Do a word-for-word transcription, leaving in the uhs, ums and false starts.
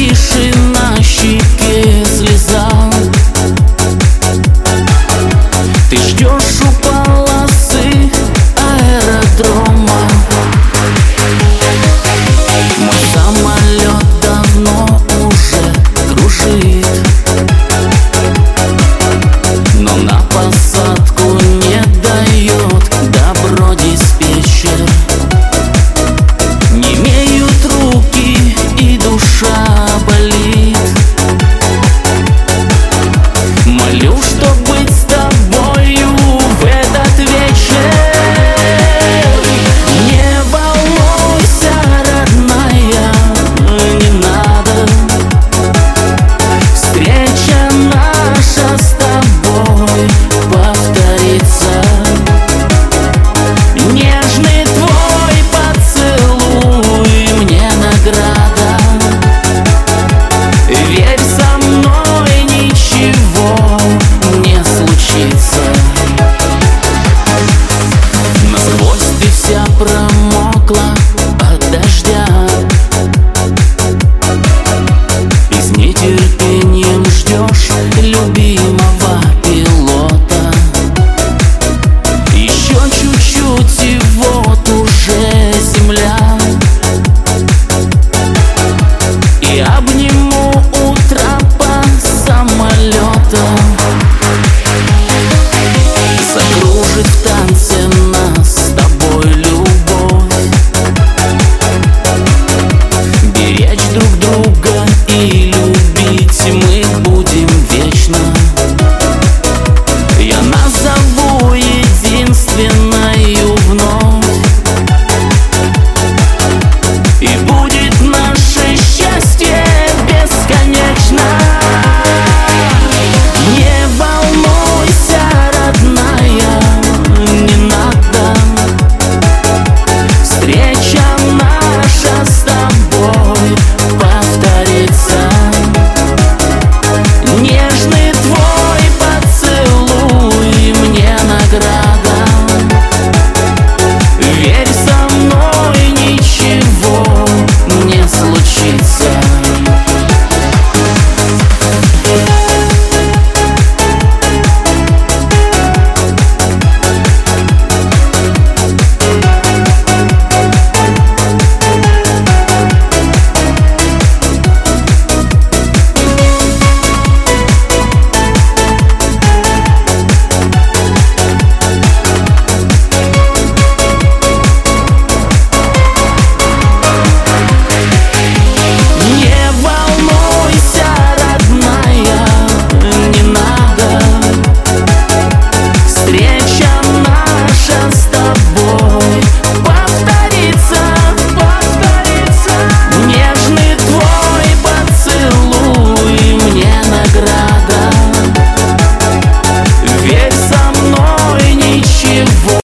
тише, на щеке слеза. Ты ждешь у полосы аэродрома. Мой самолет давно уже кружит, но на посадку не дает добро диспетчер. Не имеют руки и душа болит. Молю, чтоб быть с тобою в этот вечер. Не волнуйся, родная, не надо. Встреча наша с тобой повторится. Нежный твой поцелуй мне награда. Верь, со мной ничего не случится. Насквозь ты вся промокла от дождя, и с нетерпением ждешь любимого пилота. Еще чуть-чуть и вот уже земля. И обниму у трапа самолета. Закружит в танце нас с тобой любовь. Беречь друг друга и любить.